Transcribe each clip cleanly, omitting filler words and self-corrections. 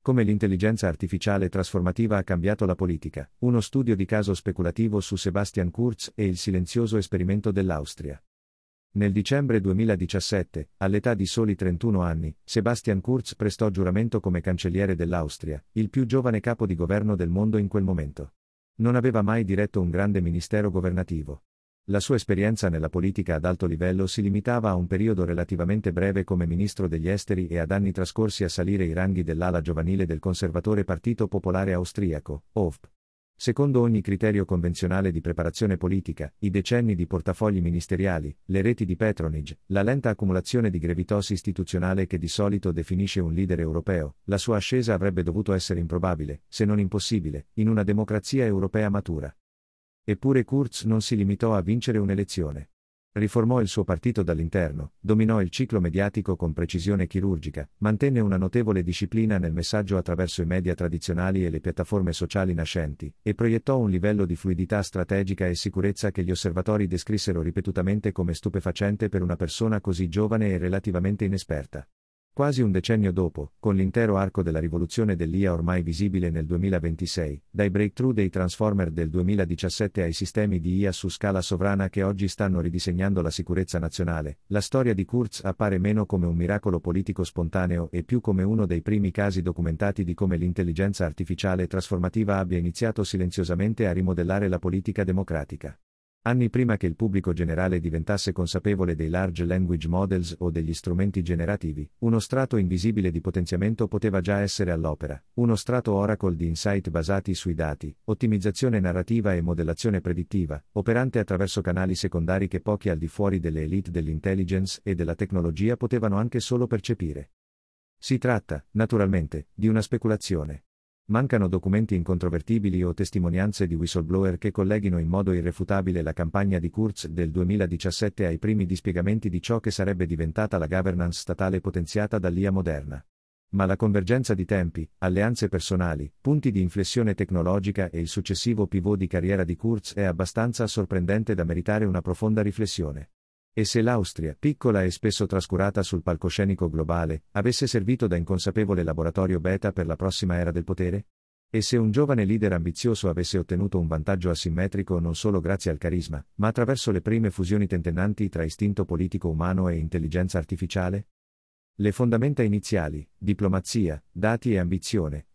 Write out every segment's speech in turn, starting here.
Come l'intelligenza artificiale trasformativa ha cambiato la politica, uno studio di caso speculativo su Sebastian Kurz e il silenzioso esperimento dell'Austria. Nel dicembre 2017, all'età di soli 31 anni, Sebastian Kurz prestò giuramento come cancelliere dell'Austria, il più giovane capo di governo del mondo in quel momento. Non aveva mai diretto un grande ministero governativo. La sua esperienza nella politica ad alto livello si limitava a un periodo relativamente breve come ministro degli esteri e ad anni trascorsi a salire i ranghi dell'ala giovanile del conservatore Partito Popolare Austriaco, OVP. Secondo ogni criterio convenzionale di preparazione politica, i decenni di portafogli ministeriali, le reti di patronage, la lenta accumulazione di gravitas istituzionale che di solito definisce un leader europeo, la sua ascesa avrebbe dovuto essere improbabile, se non impossibile, in una democrazia europea matura. Eppure Kurz non si limitò a vincere un'elezione. Riformò il suo partito dall'interno, dominò il ciclo mediatico con precisione chirurgica, mantenne una notevole disciplina nel messaggio attraverso i media tradizionali e le piattaforme sociali nascenti, e proiettò un livello di fluidità strategica e sicurezza che gli osservatori descrissero ripetutamente come stupefacente per una persona così giovane e relativamente inesperta. Quasi un decennio dopo, con l'intero arco della rivoluzione dell'IA ormai visibile nel 2026, dai breakthrough dei Transformer del 2017 ai sistemi di IA su scala sovrana che oggi stanno ridisegnando la sicurezza nazionale, la storia di Kurz appare meno come un miracolo politico spontaneo e più come uno dei primi casi documentati di come l'intelligenza artificiale trasformativa abbia iniziato silenziosamente a rimodellare la politica democratica. Anni prima che il pubblico generale diventasse consapevole dei large language models o degli strumenti generativi, uno strato invisibile di potenziamento poteva già essere all'opera, uno strato Oracle di insight basati sui dati, ottimizzazione narrativa e modellazione predittiva, operante attraverso canali secondari che pochi al di fuori delle elite dell'intelligence e della tecnologia potevano anche solo percepire. Si tratta, naturalmente, di una speculazione. Mancano documenti incontrovertibili o testimonianze di whistleblower che colleghino in modo irrefutabile la campagna di Kurz del 2017 ai primi dispiegamenti di ciò che sarebbe diventata la governance statale potenziata dall'IA moderna. Ma la convergenza di tempi, alleanze personali, punti di inflessione tecnologica e il successivo pivot di carriera di Kurz è abbastanza sorprendente da meritare una profonda riflessione. E se l'Austria, piccola e spesso trascurata sul palcoscenico globale, avesse servito da inconsapevole laboratorio beta per la prossima era del potere? E se un giovane leader ambizioso avesse ottenuto un vantaggio asimmetrico non solo grazie al carisma, ma attraverso le prime fusioni tentennanti tra istinto politico umano e intelligenza artificiale? Le fondamenta iniziali, diplomazia, dati e ambizione,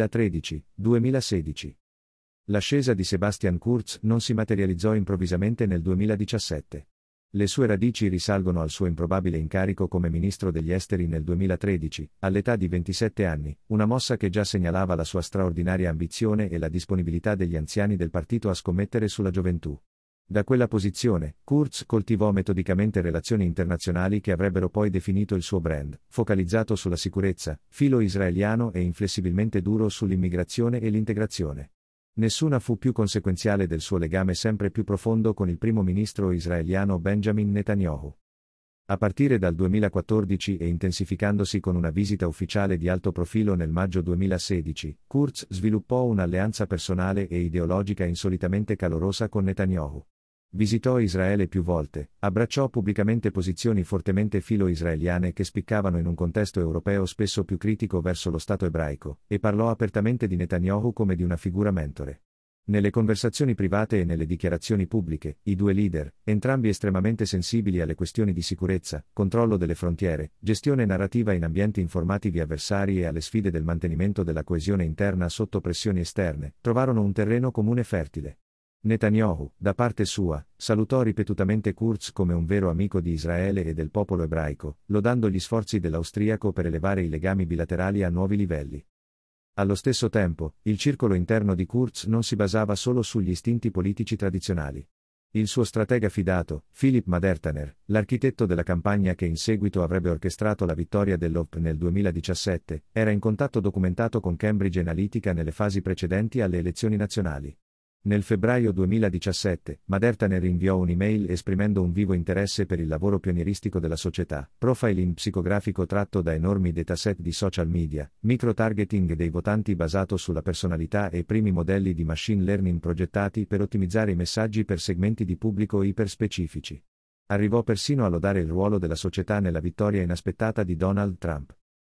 2013-2016. L'ascesa di Sebastian Kurz non si materializzò improvvisamente nel 2017. Le sue radici risalgono al suo improbabile incarico come ministro degli esteri nel 2013, all'età di 27 anni, una mossa che già segnalava la sua straordinaria ambizione e la disponibilità degli anziani del partito a scommettere sulla gioventù. Da quella posizione, Kurz coltivò metodicamente relazioni internazionali che avrebbero poi definito il suo brand, focalizzato sulla sicurezza, filo israeliano e inflessibilmente duro sull'immigrazione e l'integrazione. Nessuna fu più conseguenziale del suo legame sempre più profondo con il primo ministro israeliano Benjamin Netanyahu. A partire dal 2014 e intensificandosi con una visita ufficiale di alto profilo nel maggio 2016, Kurz sviluppò un'alleanza personale e ideologica insolitamente calorosa con Netanyahu. Visitò Israele più volte, abbracciò pubblicamente posizioni fortemente filo-israeliane che spiccavano in un contesto europeo spesso più critico verso lo Stato ebraico, e parlò apertamente di Netanyahu come di una figura mentore. Nelle conversazioni private e nelle dichiarazioni pubbliche, i due leader, entrambi estremamente sensibili alle questioni di sicurezza, controllo delle frontiere, gestione narrativa in ambienti informativi avversari e alle sfide del mantenimento della coesione interna sotto pressioni esterne, trovarono un terreno comune fertile. Netanyahu, da parte sua, salutò ripetutamente Kurz come un vero amico di Israele e del popolo ebraico, lodando gli sforzi dell'austriaco per elevare i legami bilaterali a nuovi livelli. Allo stesso tempo, il circolo interno di Kurz non si basava solo sugli istinti politici tradizionali. Il suo stratega fidato, Philipp Madertaner, l'architetto della campagna che in seguito avrebbe orchestrato la vittoria dell'OP nel 2017, era in contatto documentato con Cambridge Analytica nelle fasi precedenti alle elezioni nazionali. Nel febbraio 2017, Madertaner inviò un'email esprimendo un vivo interesse per il lavoro pionieristico della società, profiling psicografico tratto da enormi dataset di social media, micro-targeting dei votanti basato sulla personalità e primi modelli di machine learning progettati per ottimizzare i messaggi per segmenti di pubblico iperspecifici. Arrivò persino a lodare il ruolo della società nella vittoria inaspettata di Donald Trump.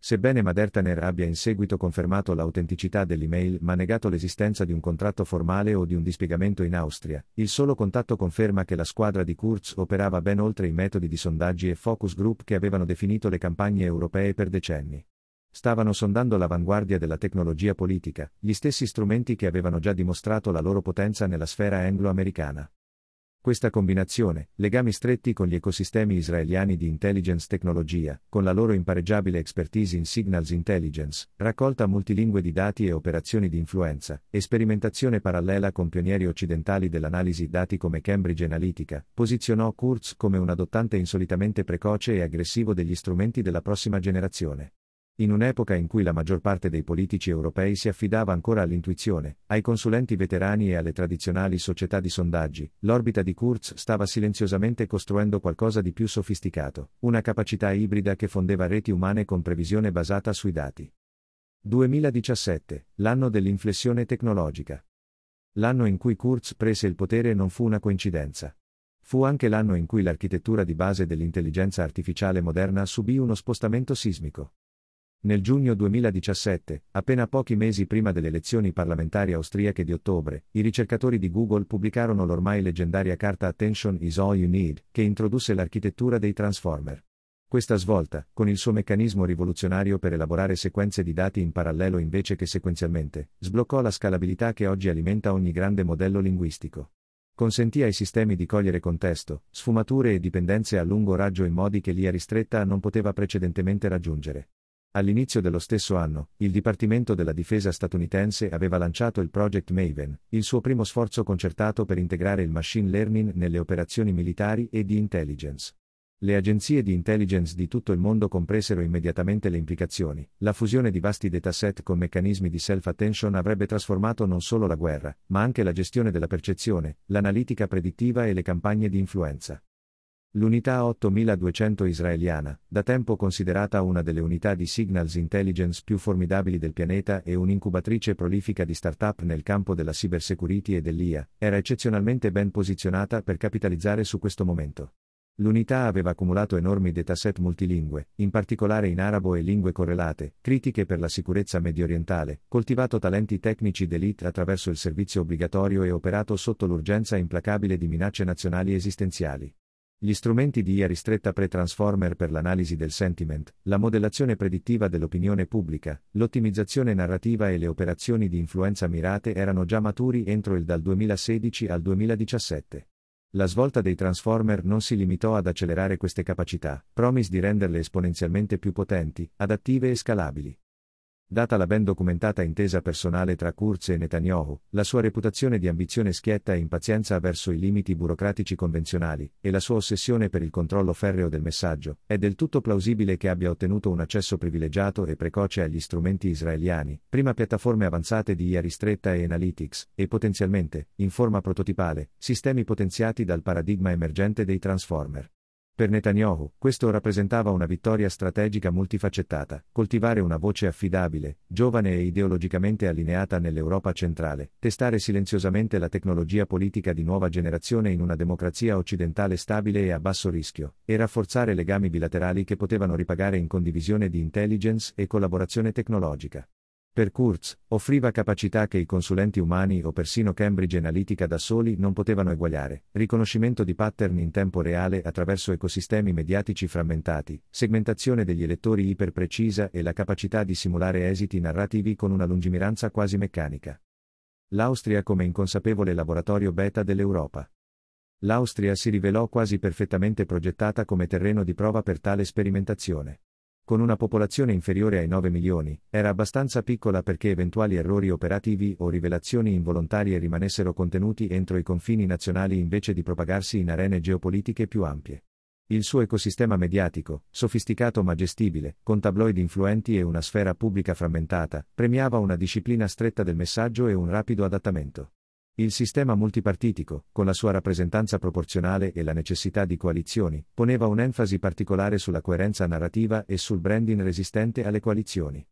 Sebbene Madertaner abbia in seguito confermato l'autenticità dell'email ma negato l'esistenza di un contratto formale o di un dispiegamento in Austria, il solo contatto conferma che la squadra di Kurz operava ben oltre i metodi di sondaggi e focus group che avevano definito le campagne europee per decenni. Stavano sondando l'avanguardia della tecnologia politica, gli stessi strumenti che avevano già dimostrato la loro potenza nella sfera anglo-americana. Questa combinazione, legami stretti con gli ecosistemi israeliani di intelligence tecnologia, con la loro impareggiabile expertise in signals intelligence, raccolta multilingue di dati e operazioni di influenza, e sperimentazione parallela con pionieri occidentali dell'analisi dati come Cambridge Analytica, posizionò Kurz come un adottante insolitamente precoce e aggressivo degli strumenti della prossima generazione. In un'epoca in cui la maggior parte dei politici europei si affidava ancora all'intuizione, ai consulenti veterani e alle tradizionali società di sondaggi, l'orbita di Kurz stava silenziosamente costruendo qualcosa di più sofisticato, una capacità ibrida che fondeva reti umane con previsione basata sui dati. 2017, l'anno dell'inflessione tecnologica. L'anno in cui Kurz prese il potere non fu una coincidenza. Fu anche l'anno in cui l'architettura di base dell'intelligenza artificiale moderna subì uno spostamento sismico. Nel giugno 2017, appena pochi mesi prima delle elezioni parlamentari austriache di ottobre, i ricercatori di Google pubblicarono l'ormai leggendaria carta Attention is all you need, che introdusse l'architettura dei transformer. Questa svolta, con il suo meccanismo rivoluzionario per elaborare sequenze di dati in parallelo invece che sequenzialmente, sbloccò la scalabilità che oggi alimenta ogni grande modello linguistico. Consentì ai sistemi di cogliere contesto, sfumature e dipendenze a lungo raggio in modi che l'IA ristretta non poteva precedentemente raggiungere. All'inizio dello stesso anno, il Dipartimento della Difesa statunitense aveva lanciato il Project Maven, il suo primo sforzo concertato per integrare il machine learning nelle operazioni militari e di intelligence. Le agenzie di intelligence di tutto il mondo compresero immediatamente le implicazioni. La fusione di vasti dataset con meccanismi di self-attention avrebbe trasformato non solo la guerra, ma anche la gestione della percezione, l'analitica predittiva e le campagne di influenza. L'unità 8200 israeliana, da tempo considerata una delle unità di signals intelligence più formidabili del pianeta e un'incubatrice prolifica di start-up nel campo della cybersecurity e dell'IA, era eccezionalmente ben posizionata per capitalizzare su questo momento. L'unità aveva accumulato enormi dataset multilingue, in particolare in arabo e lingue correlate, critiche per la sicurezza mediorientale, coltivato talenti tecnici d'élite attraverso il servizio obbligatorio e operato sotto l'urgenza implacabile di minacce nazionali esistenziali. Gli strumenti di IA ristretta pre-transformer per l'analisi del sentiment, la modellazione predittiva dell'opinione pubblica, l'ottimizzazione narrativa e le operazioni di influenza mirate erano già maturi entro il dal 2016 al 2017. La svolta dei transformer non si limitò ad accelerare queste capacità, promise di renderle esponenzialmente più potenti, adattive e scalabili. Data la ben documentata intesa personale tra Kurz e Netanyahu, la sua reputazione di ambizione schietta e impazienza verso i limiti burocratici convenzionali, e la sua ossessione per il controllo ferreo del messaggio, è del tutto plausibile che abbia ottenuto un accesso privilegiato e precoce agli strumenti israeliani, prima piattaforme avanzate di IA ristretta e analytics, e potenzialmente, in forma prototipale, sistemi potenziati dal paradigma emergente dei transformer. Per Netanyahu, questo rappresentava una vittoria strategica multifaccettata: coltivare una voce affidabile, giovane e ideologicamente allineata nell'Europa centrale, testare silenziosamente la tecnologia politica di nuova generazione in una democrazia occidentale stabile e a basso rischio, e rafforzare legami bilaterali che potevano ripagare in condivisione di intelligence e collaborazione tecnologica. Per Kurz, offriva capacità che i consulenti umani o persino Cambridge Analytica da soli non potevano eguagliare: riconoscimento di pattern in tempo reale attraverso ecosistemi mediatici frammentati, segmentazione degli elettori iperprecisa e la capacità di simulare esiti narrativi con una lungimiranza quasi meccanica. L'Austria come inconsapevole laboratorio beta dell'Europa. L'Austria si rivelò quasi perfettamente progettata come terreno di prova per tale sperimentazione. Con una popolazione inferiore ai 9 milioni, era abbastanza piccola perché eventuali errori operativi o rivelazioni involontarie rimanessero contenuti entro i confini nazionali invece di propagarsi in arene geopolitiche più ampie. Il suo ecosistema mediatico, sofisticato ma gestibile, con tabloid influenti e una sfera pubblica frammentata, premiava una disciplina stretta del messaggio e un rapido adattamento. Il sistema multipartitico, con la sua rappresentanza proporzionale e la necessità di coalizioni, poneva un'enfasi particolare sulla coerenza narrativa e sul branding resistente alle coalizioni.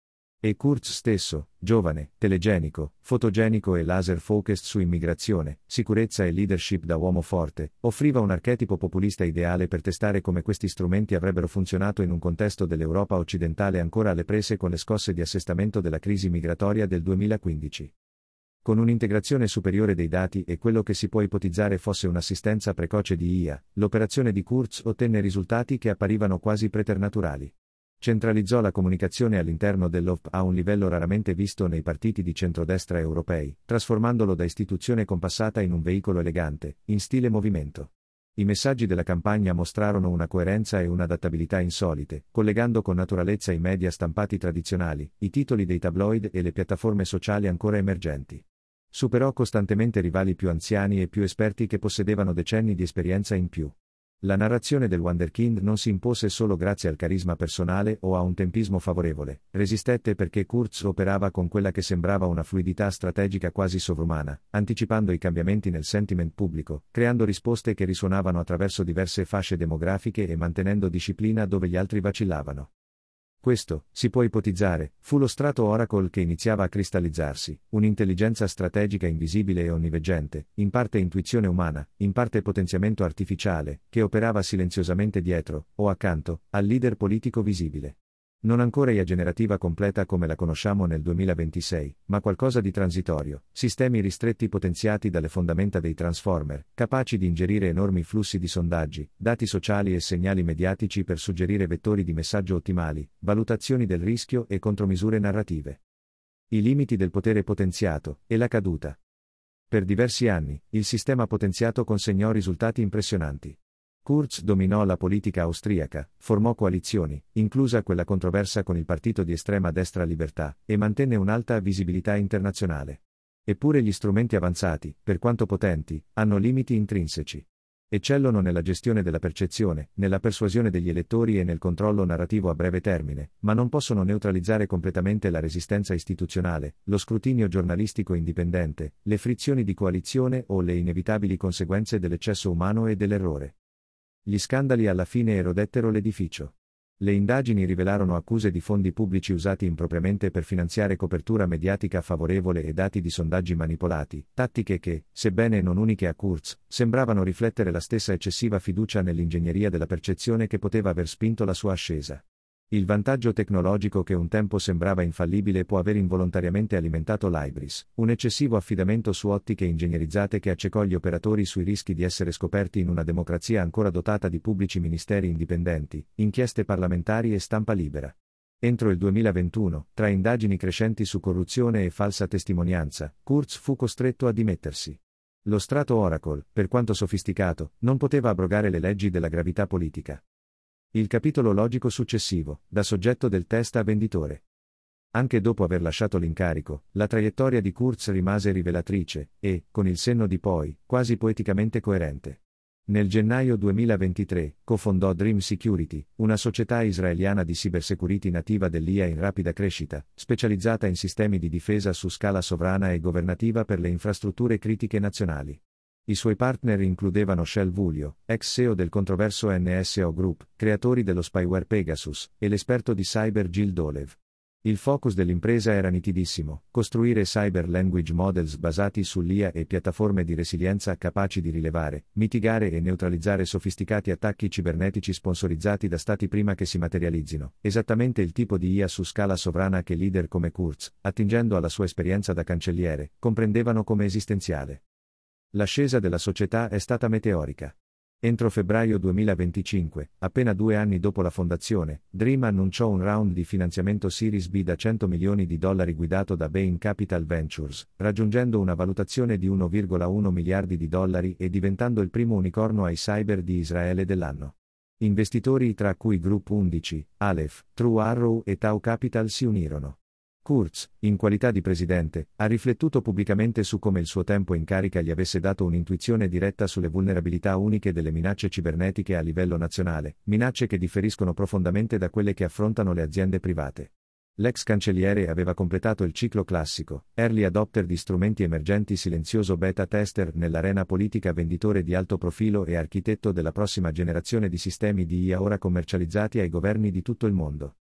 E Kurz stesso, giovane, telegenico, fotogenico e laser focused su immigrazione, sicurezza e leadership da uomo forte, offriva un archetipo populista ideale per testare come questi strumenti avrebbero funzionato in un contesto dell'Europa occidentale ancora alle prese con le scosse di assestamento della crisi migratoria del 2015. Con un'integrazione superiore dei dati e quello che si può ipotizzare fosse un'assistenza precoce di IA, l'operazione di Kurz ottenne risultati che apparivano quasi preternaturali. Centralizzò la comunicazione all'interno dell'OP a un livello raramente visto nei partiti di centrodestra europei, trasformandolo da istituzione compassata in un veicolo elegante, in stile movimento. I messaggi della campagna mostrarono una coerenza e un'adattabilità insolite, collegando con naturalezza i media stampati tradizionali, i titoli dei tabloid e le piattaforme sociali ancora emergenti. Superò costantemente rivali più anziani e più esperti che possedevano decenni di esperienza in più. La narrazione del Wunderkind non si impose solo grazie al carisma personale o a un tempismo favorevole, resistette perché Kurz operava con quella che sembrava una fluidità strategica quasi sovrumana, anticipando i cambiamenti nel sentiment pubblico, creando risposte che risuonavano attraverso diverse fasce demografiche e mantenendo disciplina dove gli altri vacillavano. Questo, si può ipotizzare, fu lo strato Oracle che iniziava a cristallizzarsi, un'intelligenza strategica invisibile e onniveggente, in parte intuizione umana, in parte potenziamento artificiale, che operava silenziosamente dietro, o accanto, al leader politico visibile. Non ancora IA generativa completa come la conosciamo nel 2026, ma qualcosa di transitorio, sistemi ristretti potenziati dalle fondamenta dei transformer, capaci di ingerire enormi flussi di sondaggi, dati sociali e segnali mediatici per suggerire vettori di messaggio ottimali, valutazioni del rischio e contromisure narrative. I limiti del potere potenziato, e la caduta. Per diversi anni, il sistema potenziato consegnò risultati impressionanti. Kurz dominò la politica austriaca, formò coalizioni, inclusa quella controversa con il partito di estrema destra Libertà, e mantenne un'alta visibilità internazionale. Eppure gli strumenti avanzati, per quanto potenti, hanno limiti intrinseci. Eccellono nella gestione della percezione, nella persuasione degli elettori e nel controllo narrativo a breve termine, ma non possono neutralizzare completamente la resistenza istituzionale, lo scrutinio giornalistico indipendente, le frizioni di coalizione o le inevitabili conseguenze dell'eccesso umano e dell'errore. Gli scandali alla fine erodettero l'edificio. Le indagini rivelarono accuse di fondi pubblici usati impropriamente per finanziare copertura mediatica favorevole e dati di sondaggi manipolati, tattiche che, sebbene non uniche a Kurz, sembravano riflettere la stessa eccessiva fiducia nell'ingegneria della percezione che poteva aver spinto la sua ascesa. Il vantaggio tecnologico che un tempo sembrava infallibile può aver involontariamente alimentato l'hybris, un eccessivo affidamento su ottiche ingegnerizzate che accecò gli operatori sui rischi di essere scoperti in una democrazia ancora dotata di pubblici ministeri indipendenti, inchieste parlamentari e stampa libera. Entro il 2021, tra indagini crescenti su corruzione e falsa testimonianza, Kurz fu costretto a dimettersi. Lo strato Oracle, per quanto sofisticato, non poteva abrogare le leggi della gravità politica. Il capitolo logico successivo, da soggetto del test a venditore. Anche dopo aver lasciato l'incarico, la traiettoria di Kurz rimase rivelatrice, e, con il senno di poi, quasi poeticamente coerente. Nel gennaio 2023, cofondò Dream Security, una società israeliana di cybersecurity nativa dell'IA in rapida crescita, specializzata in sistemi di difesa su scala sovrana e governativa per le infrastrutture critiche nazionali. I suoi partner includevano Shel Vulio, ex CEO del controverso NSO Group, creatori dello spyware Pegasus, e l'esperto di cyber Gil Dolev. Il focus dell'impresa era nitidissimo: costruire cyber language models basati sull'IA e piattaforme di resilienza capaci di rilevare, mitigare e neutralizzare sofisticati attacchi cibernetici sponsorizzati da stati prima che si materializzino, esattamente il tipo di IA su scala sovrana che leader come Kurz, attingendo alla sua esperienza da cancelliere, comprendevano come esistenziale. L'ascesa della società è stata meteorica. Entro febbraio 2025, appena 2 anni dopo la fondazione, Dream annunciò un round di finanziamento Series B da $100 milioni guidato da Bain Capital Ventures, raggiungendo una valutazione di $1,1 miliardi e diventando il primo unicorno ai cyber di Israele dell'anno. Investitori tra cui Group 11, Aleph, True Arrow e Tau Capital si unirono. Kurz, in qualità di presidente, ha riflettuto pubblicamente su come il suo tempo in carica gli avesse dato un'intuizione diretta sulle vulnerabilità uniche delle minacce cibernetiche a livello nazionale, minacce che differiscono profondamente da quelle che affrontano le aziende private. L'ex cancelliere aveva completato il ciclo classico, early adopter di strumenti emergenti, silenzioso beta tester nell'arena politica, venditore di alto profilo e architetto della prossima generazione di sistemi di IA ora commercializzati ai governi di tutto il mondo.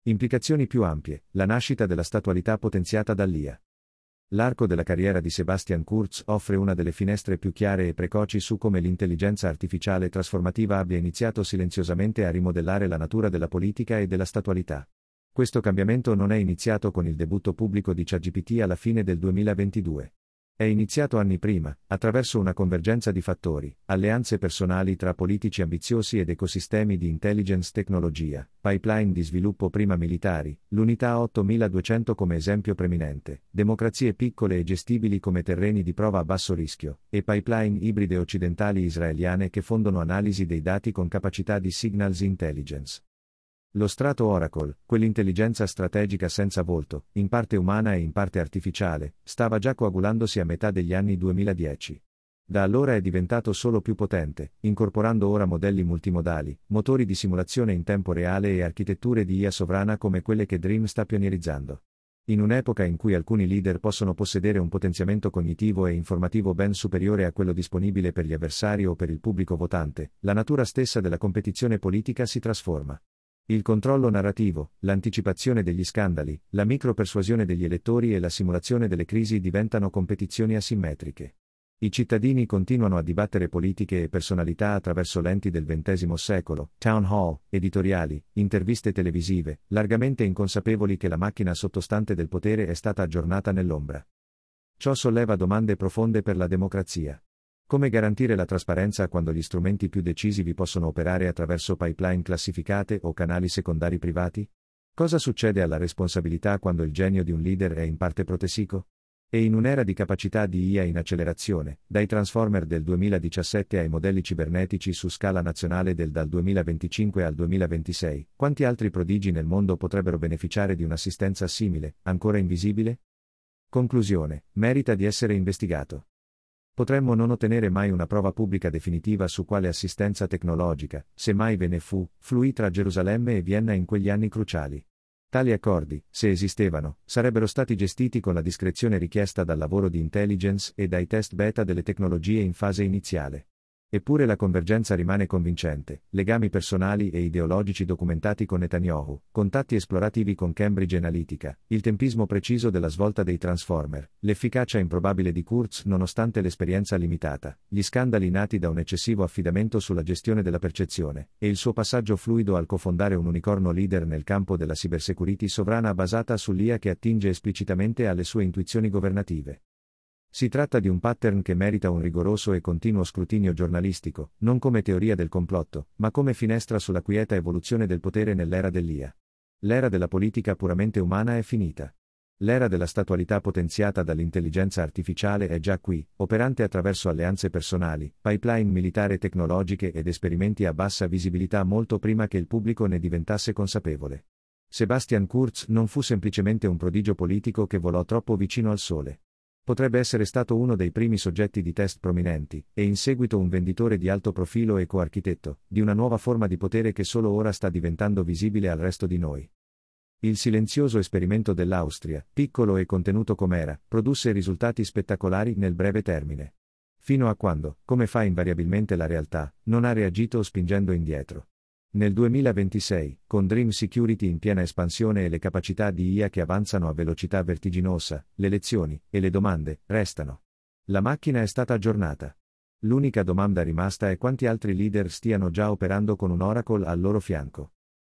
Implicazioni più ampie, la nascita della statualità potenziata dall'IA. L'arco della carriera di Sebastian Kurz offre una delle finestre più chiare e precoci su come l'intelligenza artificiale trasformativa abbia iniziato silenziosamente a rimodellare la natura della politica e della statualità. Questo cambiamento non è iniziato con il debutto pubblico di ChatGPT alla fine del 2022. È iniziato anni prima, attraverso una convergenza di fattori, alleanze personali tra politici ambiziosi ed ecosistemi di intelligence tecnologia, pipeline di sviluppo prima militari, l'unità 8200 come esempio preminente, democrazie piccole e gestibili come terreni di prova a basso rischio, e pipeline ibride occidentali israeliane che fondono analisi dei dati con capacità di signals intelligence. Lo strato Oracle, quell'intelligenza strategica senza volto, in parte umana e in parte artificiale, stava già coagulandosi a metà degli anni 2010. Da allora è diventato solo più potente, incorporando ora modelli multimodali, motori di simulazione in tempo reale e architetture di IA sovrana come quelle che Dream sta pionierizzando. In un'epoca in cui alcuni leader possono possedere un potenziamento cognitivo e informativo ben superiore a quello disponibile per gli avversari o per il pubblico votante, la natura stessa della competizione politica si trasforma. Il controllo narrativo, l'anticipazione degli scandali, la micropersuasione degli elettori e la simulazione delle crisi diventano competizioni asimmetriche. I cittadini continuano a dibattere politiche e personalità attraverso lenti del XX secolo, town hall, editoriali, interviste televisive, largamente inconsapevoli che la macchina sottostante del potere è stata aggiornata nell'ombra. Ciò solleva domande profonde per la democrazia. Come garantire la trasparenza quando gli strumenti più decisivi possono operare attraverso pipeline classificate o canali secondari privati? Cosa succede alla responsabilità quando il genio di un leader è in parte protesico? E in un'era di capacità di IA in accelerazione, dai transformer del 2017 ai modelli cibernetici su scala nazionale dal 2025 al 2026, quanti altri prodigi nel mondo potrebbero beneficiare di un'assistenza simile, ancora invisibile? Conclusione: merita di essere investigato. Potremmo non ottenere mai una prova pubblica definitiva su quale assistenza tecnologica, se mai ve ne fluì tra Gerusalemme e Vienna in quegli anni cruciali. Tali accordi, se esistevano, sarebbero stati gestiti con la discrezione richiesta dal lavoro di intelligence e dai test beta delle tecnologie in fase iniziale. Eppure la convergenza rimane convincente, legami personali e ideologici documentati con Netanyahu, contatti esplorativi con Cambridge Analytica, il tempismo preciso della svolta dei transformer, l'efficacia improbabile di Kurz nonostante l'esperienza limitata, gli scandali nati da un eccessivo affidamento sulla gestione della percezione, e il suo passaggio fluido al cofondare un unicorno leader nel campo della cybersecurity sovrana basata sull'IA che attinge esplicitamente alle sue intuizioni governative. Si tratta di un pattern che merita un rigoroso e continuo scrutinio giornalistico, non come teoria del complotto, ma come finestra sulla quieta evoluzione del potere nell'era dell'IA. L'era della politica puramente umana è finita. L'era della statualità potenziata dall'intelligenza artificiale è già qui, operante attraverso alleanze personali, pipeline militari tecnologiche ed esperimenti a bassa visibilità molto prima che il pubblico ne diventasse consapevole. Sebastian Kurz non fu semplicemente un prodigio politico che volò troppo vicino al sole. Potrebbe essere stato uno dei primi soggetti di test prominenti, e in seguito un venditore di alto profilo e coarchitetto, di una nuova forma di potere che solo ora sta diventando visibile al resto di noi. Il silenzioso esperimento dell'Austria, piccolo e contenuto com'era, produsse risultati spettacolari nel breve termine. Fino a quando, come fa invariabilmente la realtà, non ha reagito spingendo indietro. Nel 2026, con Dream Security in piena espansione e le capacità di IA che avanzano a velocità vertiginosa, le lezioni e le domande restano. La macchina è stata aggiornata. L'unica domanda rimasta è quanti altri leader stiano già operando con un Oracle al loro fianco.